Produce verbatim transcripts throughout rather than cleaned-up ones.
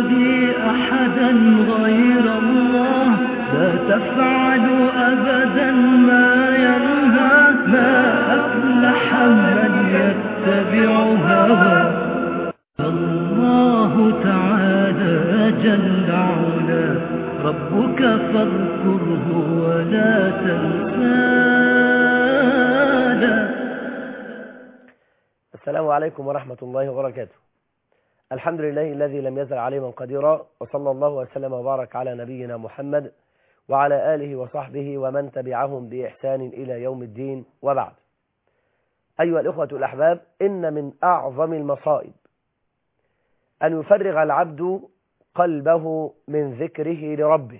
بي أحدا غير الله لا تفعل أبدا ما ينهى ما أفلح من يتبع هواه الله تعالى جل علا ربك فاذكره ولا تنساه. السلام عليكم ورحمة الله وبركاته. الحمد لله الذي لم يزل عليما قديرا، وصلى الله وسلم وبارك على نبينا محمد وعلى آله وصحبه ومن تبعهم بإحسان إلى يوم الدين، وبعد. أيها الإخوة الأحباب، إن من أعظم المصائب أن يفرغ العبد قلبه من ذكره لربه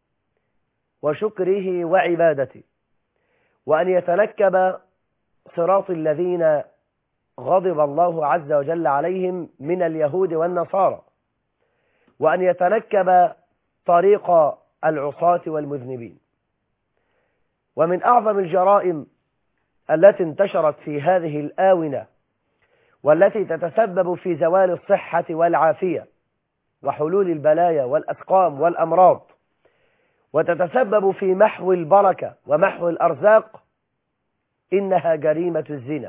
وشكره وعبادته، وأن يتنكب صراط الذين غضب الله عز وجل عليهم من اليهود والنصارى، وأن يتنكب طريق العصاة والمذنبين. ومن أعظم الجرائم التي انتشرت في هذه الآونة والتي تتسبب في زوال الصحة والعافية وحلول البلايا والأسقام والأمراض، وتتسبب في محو البركة ومحو الأرزاق، إنها جريمة الزنا.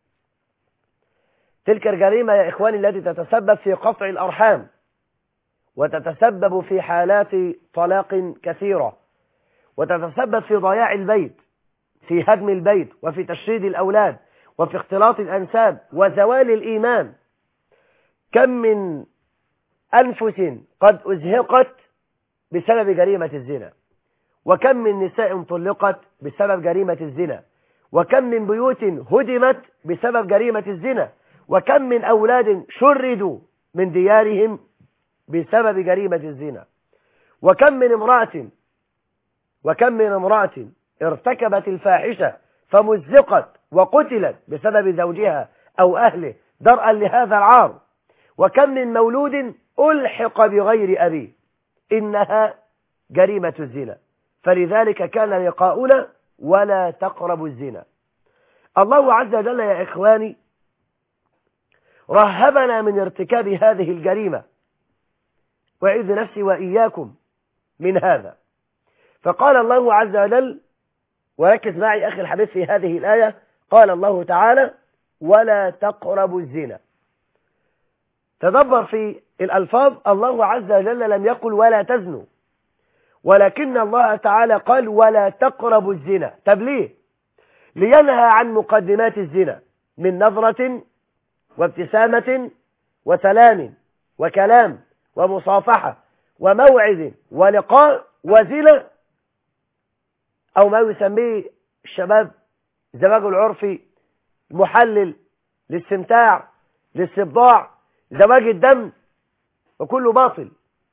تلك الجريمة يا إخواني التي تتسبب في قطع الأرحام، وتتسبب في حالات طلاق كثيرة، وتتسبب في ضياع البيت، في هدم البيت، وفي تشريد الأولاد، وفي اختلاط الأنساب، وزوال الإيمان. كم من أنفس قد أزهقت بسبب جريمة الزنا، وكم من نساء طلقت بسبب جريمة الزنا، وكم من بيوت هدمت بسبب جريمة الزنا، وكم من أولاد شردوا من ديارهم بسبب جريمة الزنا، وكم من امرأة وكم من امرأة ارتكبت الفاحشة فمزقت وقتلت بسبب زوجها أو أهله درءا لهذا العار، وكم من مولود ألحق بغير أبيه. إنها جريمة الزنا. فلذلك كان لقاؤنا ولا تقربوا الزنا. الله عز وجل يا إخواني رهبنا من ارتكاب هذه الجريمة، وأعيذ نفسي وإياكم من هذا. فقال الله عز وجل، وركز معي أخي الحبيب في هذه الآية، قال الله تعالى: ولا تقربوا الزنا. تدبر في الألفاظ، الله عز وجل لم يقل ولا تزنوا، ولكن الله تعالى قال ولا تقربوا الزنا. طب ليه؟ لينهى عن مقدمات الزنا من نظرة وابتسامة وسلام وكلام ومصافحة وموعد ولقاء وزنا، أو ما يسميه الشباب زواج العرفي المحلل للاستمتاع للاستبضاع، زواج الدم، وكله باطل.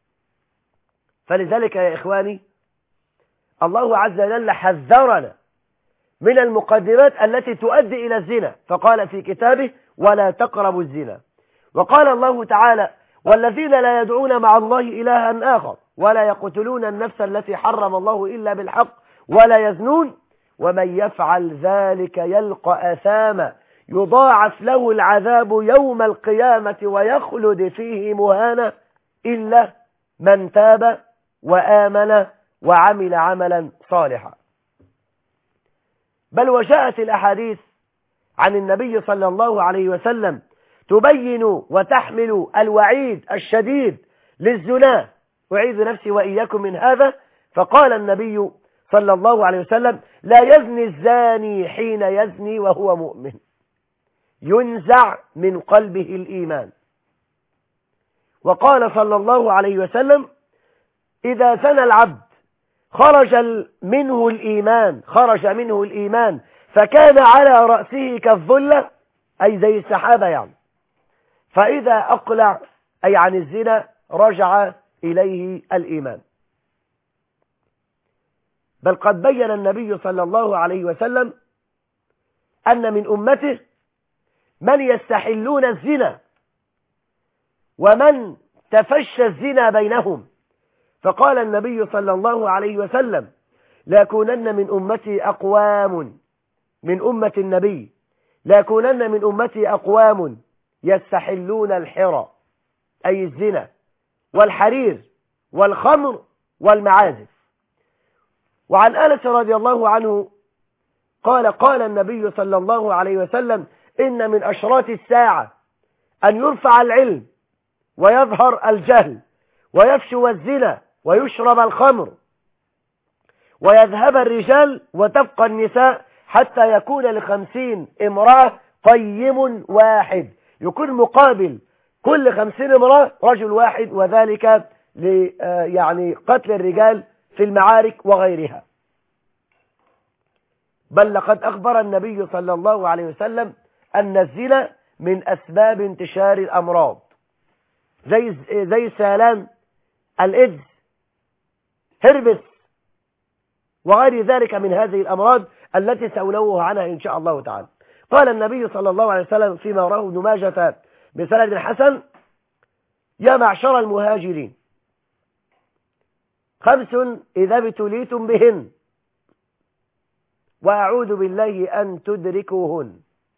فلذلك يا إخواني الله عز وجل حذرنا من المقدمات التي تؤدي إلى الزنا، فقال في كتابه ولا تقربوا الزنا. وقال الله تعالى: والذين لا يدعون مع الله إلها آخر ولا يقتلون النفس التي حرم الله إلا بالحق ولا يزنون ومن يفعل ذلك يلقى أثاما يضاعف له العذاب يوم القيامة ويخلد فيه مهانا إلا من تاب وآمن وعمل عملا صالحا. بل وجاءت الأحاديث عن النبي صلى الله عليه وسلم تبين وتحمل الوعيد الشديد للزنا، أعيذ نفسي وإياكم من هذا. فقال النبي صلى الله عليه وسلم: لا يزني الزاني حين يزني وهو مؤمن، ينزع من قلبه الإيمان. وقال صلى الله عليه وسلم: إذا زنى العبد خرج منه الإيمان خرج منه الإيمان فكان على رأسه كالظلة، أي زي السحابة يعني، فإذا أقلع أي عن الزنا رجع إليه الإيمان. بل قد بين النبي صلى الله عليه وسلم أن من أمته من يستحلون الزنا ومن تفشى الزنا بينهم. فقال النبي صلى الله عليه وسلم: ليكونن من أمتي أقوام من أمة النبي ليكونن من أمتي أقوام يستحلون الحرى أي الزنا والحرير والخمر والمعازف. وعن أنس رضي الله عنه قال قال النبي صلى الله عليه وسلم إن من أشراط الساعة أن يرفع العلم ويظهر الجهل ويفشو الزنا ويشرب الخمر ويذهب الرجال وتبقى النساء حتى يكون لخمسين امرأة قيم واحد، يكون مقابل كل خمسين امرأة رجل واحد، وذلك ل يعني قتل الرجال في المعارك وغيرها. بل لقد أخبر النبي صلى الله عليه وسلم أن الزنا من أسباب انتشار الأمراض زي زي سيلان الإيدز، هربس، وغير ذلك من هذه الأمراض التي سأنوه عنها إن شاء الله تعالى. قال النبي صلى الله عليه وسلم فيما رواه ابن ماجه بسند حسن: يا معشر المهاجرين خمس إذا ابتليتم بهن وأعوذ بالله أن تدركوهن: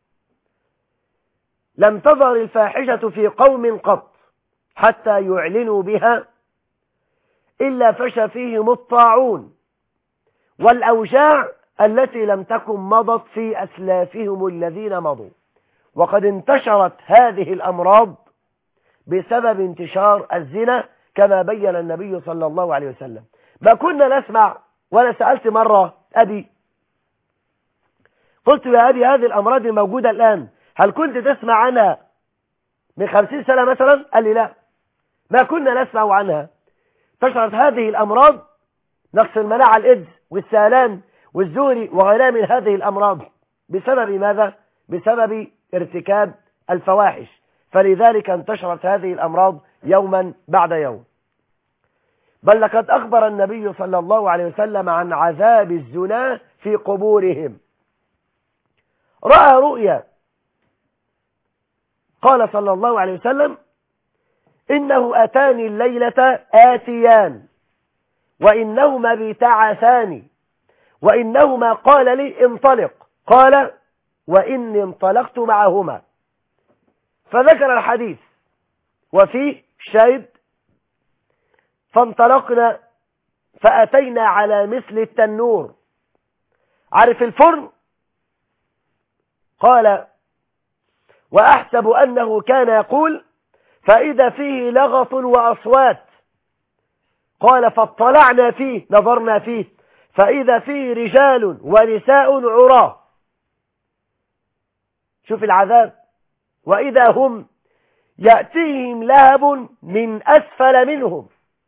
لم تظهر الفاحشة في قوم قط حتى يعلنوا بها إلا فشى فيهم الطاعون والأوجاع التي لم تكن مضت في أسلافهم الذين مضوا. وقد انتشرت هذه الأمراض بسبب انتشار الزنا كما بين النبي صلى الله عليه وسلم. ما كنا نسمع، وأنا سألت مرة أبي، قلت يا أبي هذه الأمراض الموجودة الآن هل كنت تسمع عنها من خمسين سنة مثلا؟ قال لي لا، ما كنا نسمع عنها. انتشرت هذه الأمراض، نقص المناعة، الإيدز والسيلان والزوري وغيرها من هذه الأمراض، بسبب ماذا؟ بسبب ارتكاب الفواحش، فلذلك انتشرت هذه الأمراض يوما بعد يوم. بل لقد أخبر النبي صلى الله عليه وسلم عن عذاب الزنا في قبورهم. رأى رؤيا قال صلى الله عليه وسلم: إنه أتاني الليلة آتيان وإنهما بيتعثان وإنهما قال لي انطلق، قال وإني انطلقت معهما. فذكر الحديث وفيه شاهد: فانطلقنا فأتينا على مثل التنور، عارف الفرن؟ قال وأحسب أنه كان يقول فإذا فيه لغط وأصوات، قال فاطلعنا فيه، نظرنا فيه، فإذا فيه رجال ونساء عراة. شوف العذاب. وإذا هم يأتيهم لهب من أسفل منهم،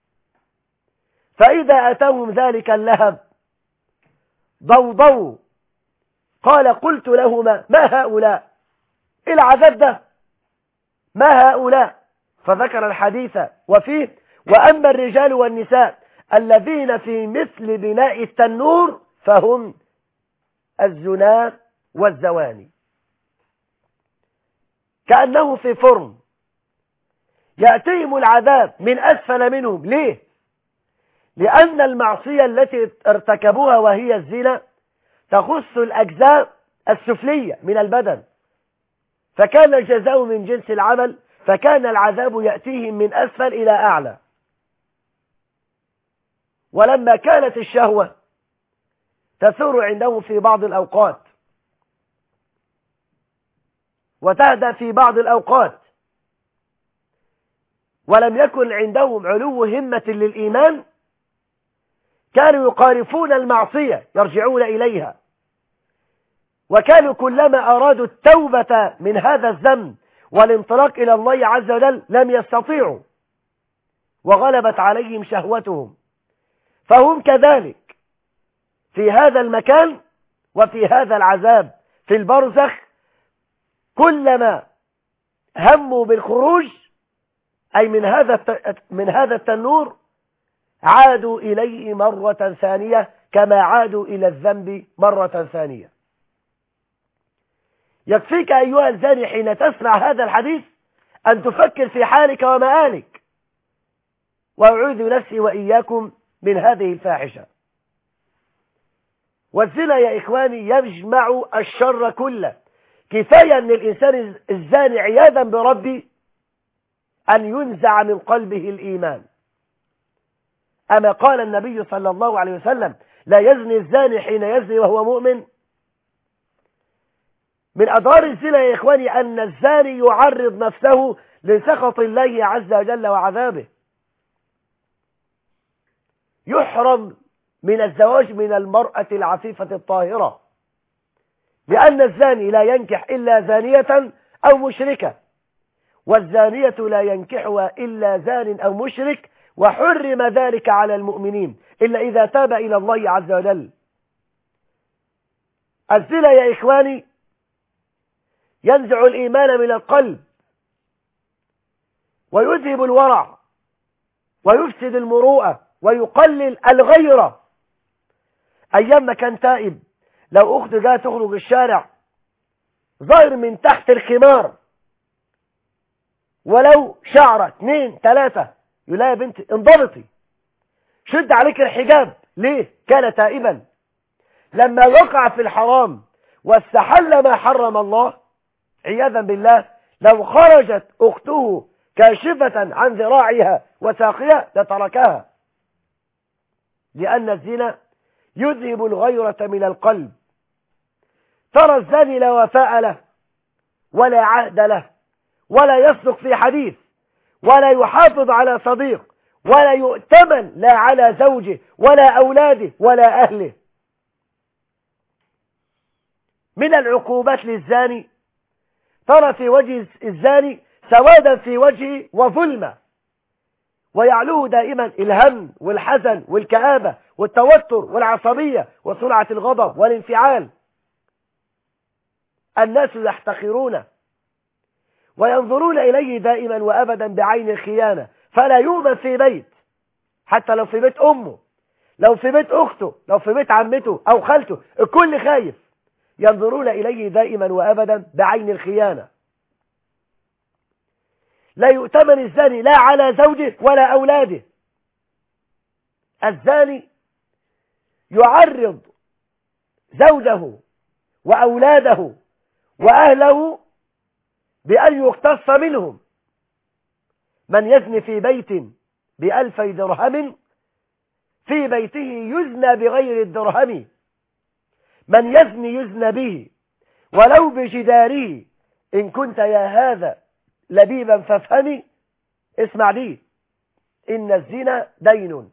فإذا أتاهم ذلك اللهب ضوضوا. قال قلت لهما ما هؤلاء؟ العذاب ده ما هؤلاء؟ فذكر الحديث وفيه: وأما الرجال والنساء الذين في مثل بناء التنور فهم الزنا والزواني. كأنه في فرن يأتيهم العذاب من أسفل منهم. ليه؟ لأن المعصية التي ارتكبوها وهي الزنا تخص الأجزاء السفلية من البدن، فكان الجزاء من جنس العمل، فكان العذاب يأتيهم من أسفل إلى أعلى. ولما كانت الشهوة تثور عندهم في بعض الأوقات وتهدى في بعض الأوقات، ولم يكن عندهم علو همة للإيمان، كانوا يقارفون المعصية يرجعون إليها، وكانوا كلما أرادوا التوبة من هذا الذنب والانطلاق إلى الله عز وجل لم يستطيعوا، وغلبت عليهم شهوتهم. فهم كذلك في هذا المكان وفي هذا العذاب في البرزخ، كلما هموا بالخروج أي من هذا من هذا التنور عادوا إليه مرة ثانية كما عادوا إلى الذنب مرة ثانية. يكفيك أيها الزاني حين تسمع هذا الحديث أن تفكر في حالك ومآلك، وأعوذ نفسي وإياكم من هذه الفاحشة. والزنا يا إخواني يجمع الشر كله. كفاية أن الإنسان الزاني عياذا بربي أن ينزع من قلبه الإيمان. أما قال النبي صلى الله عليه وسلم لا يزني الزاني حين يزني وهو مؤمن. من أضرار الزنا يا إخواني أن الزاني يعرض نفسه لسخط الله عز وجل وعذابه، يحرم من الزواج من المرأة العفيفة الطاهرة، لأن الزاني لا ينكح إلا زانية أو مشركة، والزانية لا ينكحها إلا زان أو مشرك، وحرم ذلك على المؤمنين إلا إذا تاب إلى الله عز وجل. الزنا يا إخواني ينزع الإيمان من القلب، ويذهب الورع، ويفسد المروءة، ويقلل الغيرة. أيام ما كان تائب لو أخت جاء تخرج الشارع ظاهر من تحت الخمار ولو شعرة اثنين ثلاثة يقول لها يا بنتي انضبطي، شد عليك الحجاب. ليه؟ كان تائبا. لما وقع في الحرام واستحل ما حرم الله عياذا بالله، لو خرجت أخته كاشفة عن ذراعها وساقها لتركها، لأن الزنا يذهب الغيرة من القلب. ترى الزاني لا وفاء له ولا عهد له، ولا يصدق في حديث، ولا يحافظ على صديق، ولا يؤتمن لا على زوجه ولا أولاده ولا أهله. من العقوبات للزاني ترى في وجه الزاني سوادا في وجهه وظلمة، ويعلوه دائما الهم والحزن والكآبة والتوتر والعصبية وسرعة الغضب والانفعال. الناس يحتقرونه وينظرون إليه دائما وأبدا بعين الخيانة، فلا يؤمن في بيت، حتى لو في بيت أمه، لو في بيت أخته، لو في بيت عمته أو خالته، الكل خايف. ينظرون إليه دائما وأبدا بعين الخيانة. لا يؤتمن الزاني لا على زوجه ولا أولاده. الزاني يعرض زوجه وأولاده وأهله بأن يقتص منهم. من يزني في بيت بألفي درهم في بيته يزنى بغير الدرهم. من يزني يزنى به ولو بجداره. إن كنت يا هذا لبيبا فافهمي، اسمع لي، إن الزنا دين،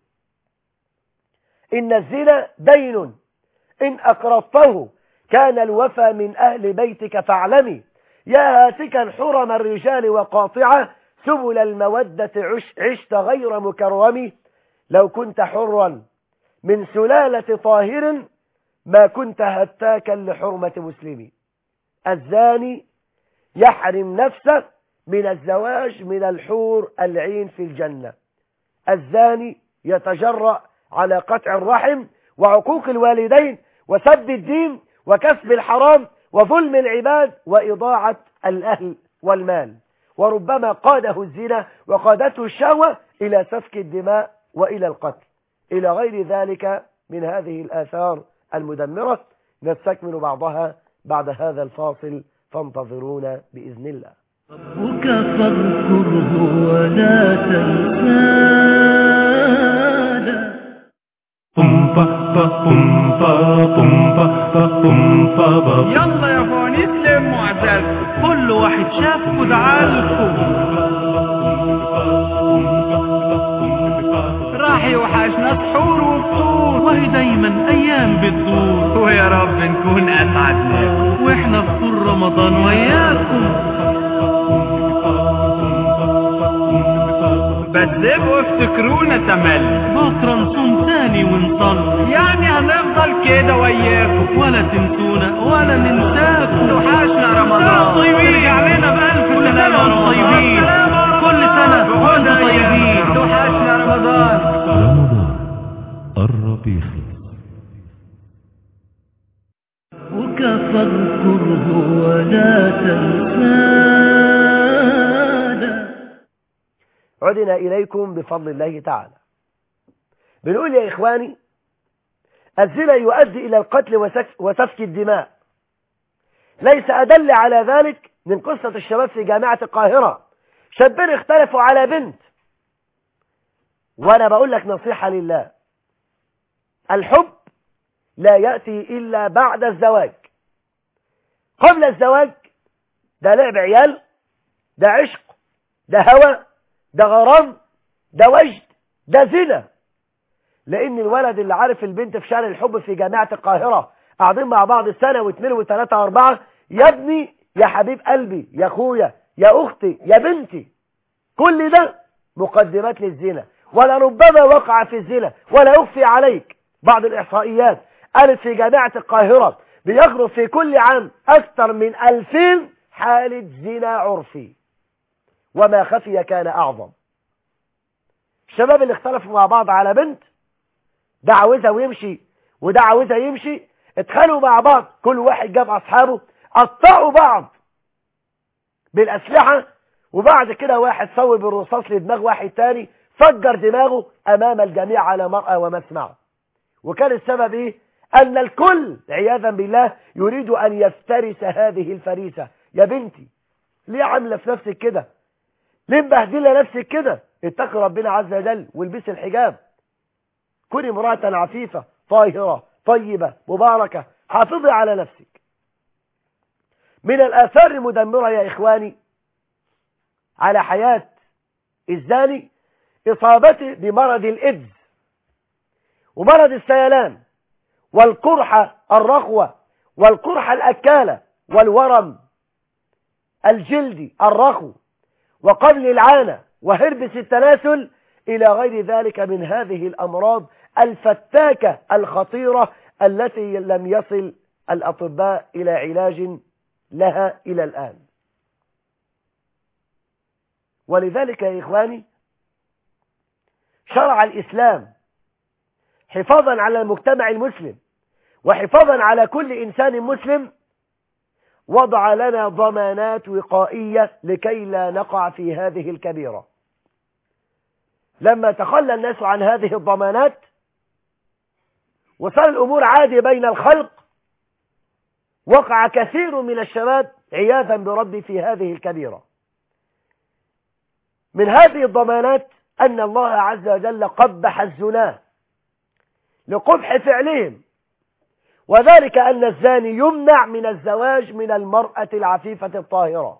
إن الزنا دين إن أقرضته كان الوفى من أهل بيتك فاعلمي. يا هاتكا حرم الرجال وقاطعة سبل المودة عش عشت غير مكرم. لو كنت حرا من سلالة طاهر ما كنت هتاكا لحرمة مسلمي. الزاني يحرم نفسه من الزواج من الحور العين في الجنة. الزاني يتجرأ على قطع الرحم وعقوق الوالدين وسب الدين وكسب الحرام وظلم العباد وإضاعة الأهل والمال، وربما قاده الزنا وقادته الشهوة إلى سفك الدماء وإلى القتل، إلى غير ذلك من هذه الآثار المدمرة. نستكمل بعضها بعد هذا الفاصل، فانتظرونا بإذن الله. ربك فاذكره ولا تنساه. يلا يا فوانيس لموا عزالكم، كل واحد شافكوا دعالكم. راح يوحشنا سحور وفطور، وهي دايما ايام بتدور، ويا رب نكون اسعدناكم واحنا في طول رمضان وياكم. بتسيبوا افتكرونا تملي، بكره نصوم تاني ونصلي، يعني هنفضل كده وياكم، ولا تنسونا ولا ننساكم. توحشنا رمضان طيبين، ارجع لنا بألف سنة وانتم طيبين، كل سنة وانتم طيبين. توحشنا رمضان. رمضان الربيع. فاذكره ولا تنساه. عدنا إليكم بفضل الله تعالى. بنقول يا إخواني الزنا يؤدي إلى القتل وسفك الدماء. ليس أدل على ذلك من قصة الشباب في جامعة القاهرة، شابين اختلفوا على بنت، وانا بقول لك نصيحة لله، الحب لا يأتي إلا بعد الزواج. قبل الزواج ده لعب عيال، ده عشق، ده هوى، ده غرام، ده وجد، ده زنا. لأن الولد اللي عارف البنت في شارع الحب في جامعة القاهرة قاعدين مع بعض سنة واثنين وثلاثة واربعة، يا ابني يا حبيب قلبي يا اخويا يا اختي يا بنتي، كل ده مقدمات للزنا، ولربما وقع في الزنا. ولا أخفي عليك بعض الإحصائيات قالت في جامعة القاهرة بيخرج في كل عام أكثر من ألفين حالة زنا عرفي، وما خفي كان أعظم. الشباب اللي اختلفوا مع بعض على بنت، ده عاوزها ويمشي وده عاوزها يمشي، اتخانقوا مع بعض، كل واحد جاب أصحابه قطعوا بعض بالأسلحة، وبعد كده واحد صوب بالرصاص لدماغ واحد تاني، فجر دماغه أمام الجميع على مرأى ومسمع. وكان السبب إيه؟ أن الكل عياذا بالله يريد أن يفترس هذه الفريسة. يا بنتي ليه عاملة في نفسك كده؟ ليه مبهدلة نفسك كده؟ اتقي ربنا عز وجل والبسي الحجاب، كوني امرأة عفيفة طاهرة طيبة مباركة، حافظي على نفسك. من الآثار المدمرة يا إخواني على حياة الزاني إصابته بمرض الإيدز ومرض السيلان والقرحة الرخوة والقرحة الأكالة والورم الجلدي الرخو وقبل العانة وهربس التناسل إلى غير ذلك من هذه الأمراض الفتاكة الخطيرة التي لم يصل الأطباء إلى علاج لها إلى الآن. ولذلك يا إخواني شرع الإسلام حفاظا على المجتمع المسلم وحفاظا على كل إنسان مسلم وضع لنا ضمانات وقائية لكي لا نقع في هذه الكبيرة. لما تخلى الناس عن هذه الضمانات وصار الأمور عادية بين الخلق، وقع كثير من الشباب عياذا بربي في هذه الكبيرة. من هذه الضمانات أن الله عز وجل قبح الزنا لقبح فعلهم، وذلك أن الزاني يمنع من الزواج من المرأة العفيفة الطاهرة،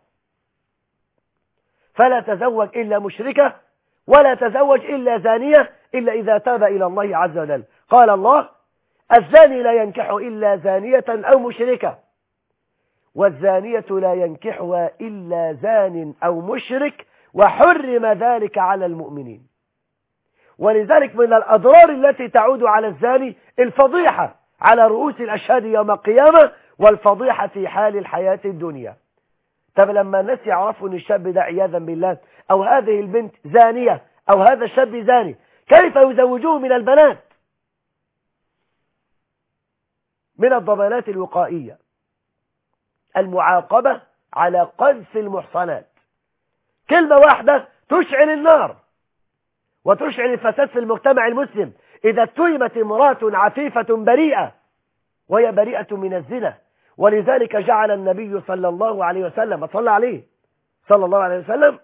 فلا تزوج إلا مشركة ولا تزوج إلا زانية إلا إذا تاب إلى الله عز وجل. قال الله: الزاني لا ينكح إلا زانية أو مشركة، والزانية لا ينكحها إلا زان أو مشرك، وحرم ذلك على المؤمنين. ولذلك من الأضرار التي تعود على الزاني الفضيحة على رؤوس الأشهاد يوم القيامة، والفضيحة في حال الحياة الدنيا. طب لما الناس يعرفوا أن الشاب ده عياذا بالله أو هذه البنت زانية أو هذا الشاب زاني، كيف يزوجوه من البنات؟ من الضمانات الوقائية المعاقبة على قذف المحصنات. كلمة واحدة تشعل النار وتشعل الفساد في المجتمع المسلم. إذا اتهمت امرأة عفيفة بريئة وهي بريئة من الزنا، ولذلك جعل النبي صلى الله عليه وسلم صلى عليه صلى الله عليه وسلم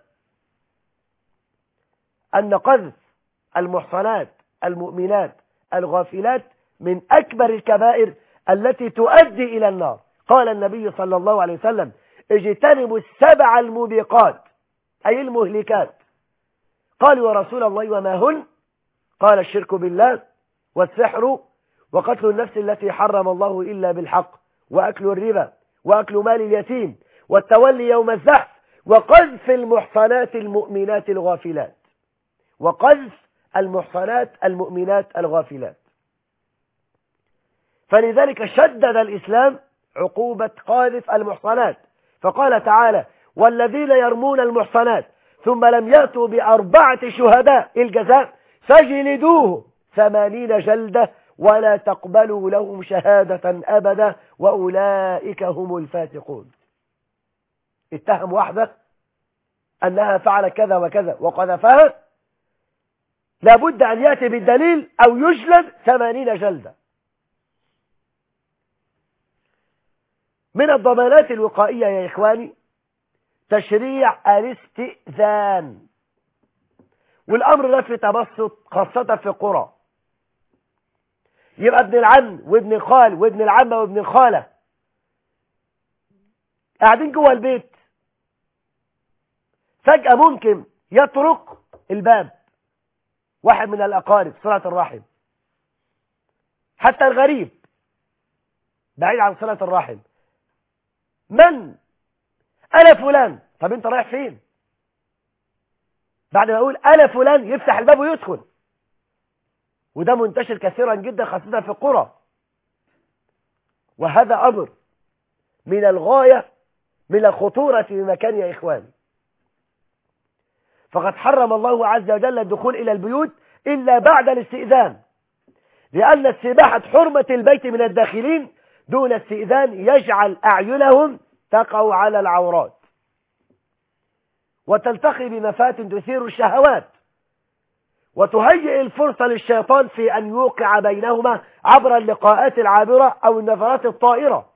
أن قذف المحصنات المؤمنات الغافلات من أكبر الكبائر التي تؤدي إلى النار. قال النبي صلى الله عليه وسلم: اجتنبوا السبع الموبقات، أي المهلكات. قالوا: يا رسول الله وما هن؟ قال: الشرك بالله، والسحر، وقتل النفس التي حرم الله إلا بالحق، وأكل الربا، وأكل مال اليتيم، والتولي يوم الزحف، وقذف المحصنات المؤمنات الغافلات. وقذف المحصنات المؤمنات الغافلات. فلذلك شدد الإسلام عقوبة قاذف المحصنات، فقال تعالى: والذين يرمون المحصنات ثم لم يأتوا بأربعة شهداء الجزاء فاجلدوه ثمانين جلدة ولا تقبلوا لهم شهادة أبدا وأولئك هم الفاسقون. اتهم واحدة أنها فعلت كذا وكذا وقذفها، لابد أن يأتي بالدليل أو يجلد ثمانين جلدة. من الضمانات الوقائية يا إخواني تشريع الاستئذان، والأمر ده في تبسط خاصة في القرى. يبقى ابن العم وابن الخال وابن العمة وابن الخالة قاعدين جوه البيت، فجأة ممكن يطرق الباب واحد من الأقارب صلة الرحم، حتى الغريب بعيد عن صلة الرحم، من أنا فلان. طب انت رايح فين؟ بعد ما اقول أنا فلان يفتح الباب ويدخل، وده منتشر كثيرا جدا خاصة في القرى، وهذا أمر من الغاية من الخطورة في مكان يا إخواني. فقد حرم الله عز وجل الدخول إلى البيوت إلا بعد الاستئذان، لأن استباحة حرمة البيت من الداخلين دون استئذان يجعل أعينهم تقع على العورات وتلتقي بمفات تثير الشهوات، وتهيئ الفرصة للشيطان في أن يوقع بينهما عبر اللقاءات العابرة أو النظرات الطائرة.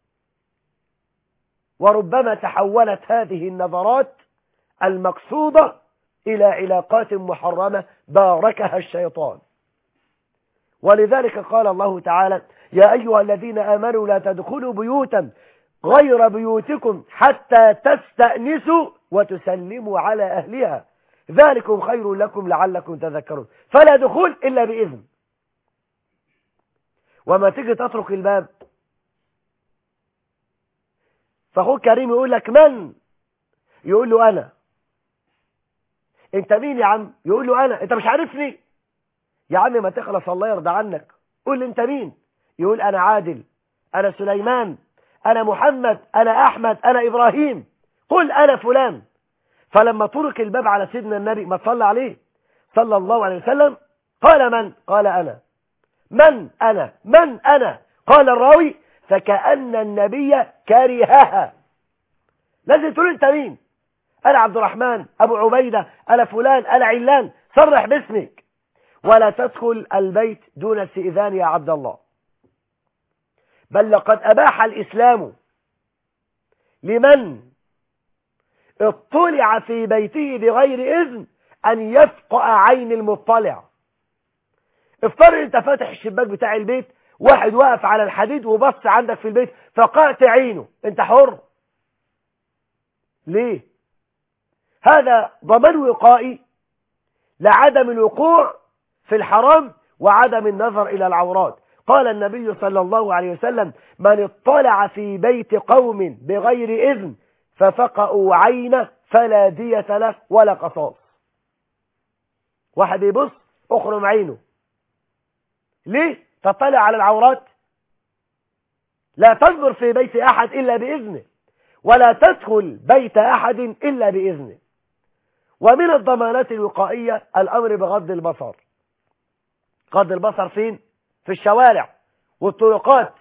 وربما تحولت هذه النظرات المقصودة إلى علاقات محرمة باركها الشيطان. ولذلك قال الله تعالى: يا أيها الذين آمنوا لا تدخلوا بيوتا غير بيوتكم حتى تستأنسوا وتسلموا على أهلها ذلكم خير لكم لعلكم تذكرون. فلا دخول إلا بإذن. وما تيجي تطرق الباب فأخوك كريم يقول لك من؟ يقول له أنا. أنت مين يا عم؟ يقول له أنا. أنت مش عارفني يا عم؟ ما تخلص الله يرضى عنك، قول لي أنت مين؟ يقول أنا عادل، أنا سليمان، أنا محمد، أنا أحمد، أنا إبراهيم. قل أنا فلان. فلما طرق الباب على سيدنا النبي ما صلى عليه صلى الله عليه وسلم قال من؟ قال أنا. من أنا؟ من أنا؟ قال الراوي فكأن النبي كرهها. لازم تقول أنت مين؟ أنا عبد الرحمن، أبو عبيدة، أنا فلان، أنا علان. صرح باسمك. ولا تدخل البيت دون استئذان يا عبد الله. بل لقد أباح الإسلام لمن اطلع في بيته بغير إذن أن يفقأ عين المطلع. افترض انت فاتح الشباك بتاع البيت، واحد واقف على الحديد وبص عندك في البيت فقأت عينه، انت حر. ليه؟ هذا ضمان وقائي لعدم الوقوع في الحرام وعدم النظر إلى العورات. قال النبي صلى الله عليه وسلم: من اطلع في بيت قوم بغير إذن ففقأوا عينه فلا دية له ولا قصاص. واحد يبص اخرم عينه. ليه؟ تطلع على العورات. لا تنظر في بيت أحد إلا بإذنه، ولا تدخل بيت أحد إلا بإذنه. ومن الضمانات الوقائية الأمر بغض البصر. غض البصر فين؟ في الشوارع والطرقات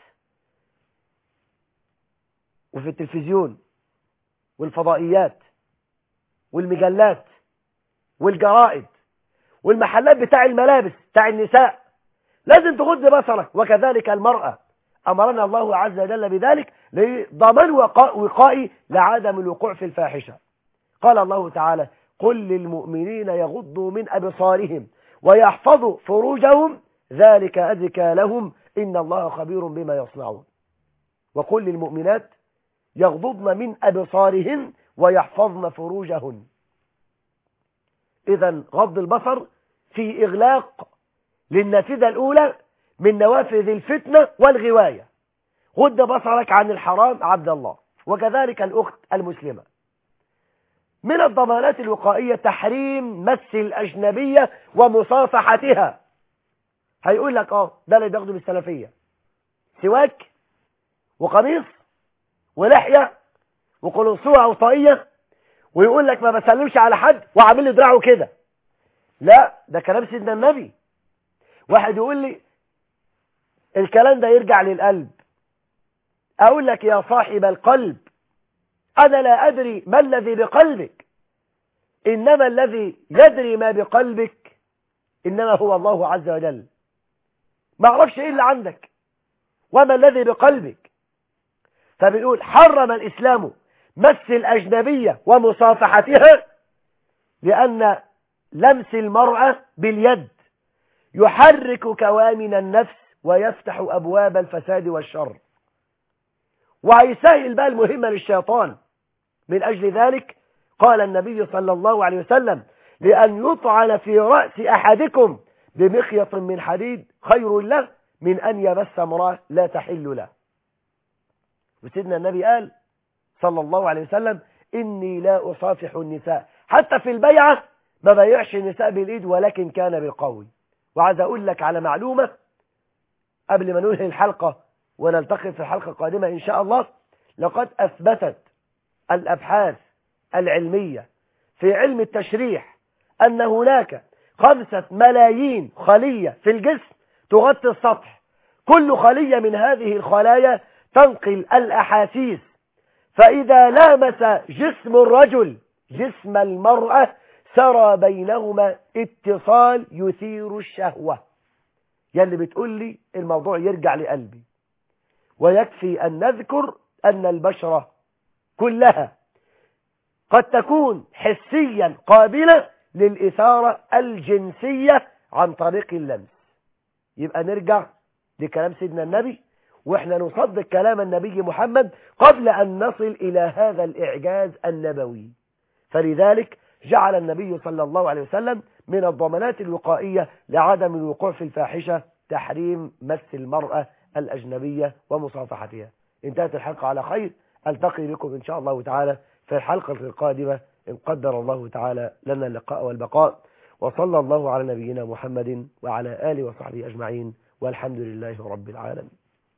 وفي التلفزيون والفضائيات والمجلات والجرائد والمحلات بتاع الملابس بتاع النساء. لازم تغض بصرك. وكذلك المرأة أمرنا الله عز وجل بذلك لضمان وقائي لعدم الوقوع في الفاحشة. قال الله تعالى: قل للمؤمنين يغضوا من أبصارهم ويحفظوا فروجهم ذلك أزكى لهم إن الله خبير بما يصنعون. وقل للمؤمنات يغضضن من أبصارهن ويحفظن فروجهن. إذن غض البصر في إغلاق للنافذة الأولى من نوافذ الفتنة والغواية. غض بصرك عن الحرام عبد الله. وكذلك الأخت المسلمة. من الضمانات الوقائية تحريم مس الأجنبية ومصافحتها. هيقول لك اه ده اللي بياخده بالسلفية، سواك وقميص ولحية وقلنسوة أو طاقية، ويقول لك ما بسلمش على حد وعامل لي دراعه كده. لا، ده كلام سيدنا النبي. واحد يقول لي الكلام ده يرجع للقلب. أقول لك يا صاحب القلب أنا لا أدري ما الذي بقلبك، إنما الذي يدري ما بقلبك إنما هو الله عز وجل. ما أعرفش إيه اللي عندك وما الذي بقلبك. فبنقول حرم الإسلام مس الأجنبية ومصافحتها، لأن لمس المرأة باليد يحرك كوامن النفس ويفتح أبواب الفساد والشر، وهيسهل بقى المهمة للشيطان. من أجل ذلك قال النبي صلى الله عليه وسلم: لأن يطعن في رأس أحدكم بمخيط من حديد خير له من أن يمس امرأة لا تحل له. وسيدنا النبي قال صلى الله عليه وسلم: إني لا أصافح النساء، حتى في البيعة ما بيعش النساء بالإيد ولكن كان بالقول. وعايز أقول لك على معلومة قبل ما ننهي الحلقة ونلتقي في الحلقة القادمة إن شاء الله. لقد أثبتت الأبحاث العلمية في علم التشريح أن هناك خمسة ملايين خلية في الجسم تغطي السطح، كل خلية من هذه الخلايا تنقل الأحاسيس، فإذا لامس جسم الرجل جسم المرأة سرى بينهما اتصال يثير الشهوة. يلي بتقول لي الموضوع يرجع لقلبي. ويكفي أن نذكر أن البشرة كلها قد تكون حسيا قابلة للإثارة الجنسية عن طريق اللمس. يبقى نرجع لكلام سيدنا النبي، وإحنا نصدق كلام النبي محمد قبل أن نصل إلى هذا الإعجاز النبوي. فلذلك جعل النبي صلى الله عليه وسلم من الضمانات الوقائية لعدم الوقوع في الفاحشة تحريم مس المرأة الأجنبية ومصافحتها. انتهت الحلقة على خير، ألتقي بكم إن شاء الله تعالى في الحلقة القادمة إن قدر الله تعالى لنا اللقاء والبقاء. وصلى الله على نبينا محمد وعلى آله وصحبه أجمعين، والحمد لله رب العالمين.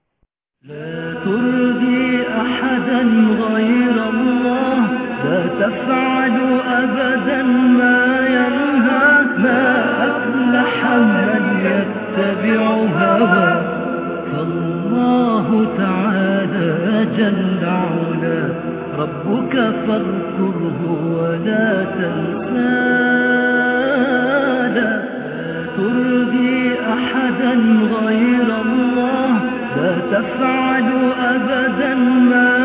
لا ترضي أحدا غير الله، لا تفعل أبدا ما ينهى، ما أفلح من يتبع هواه، فالله تعالى جل علا ربك فاذكره ولا تنساه. لا ترضي أحدا غير الله، لا تفعل أبدا ما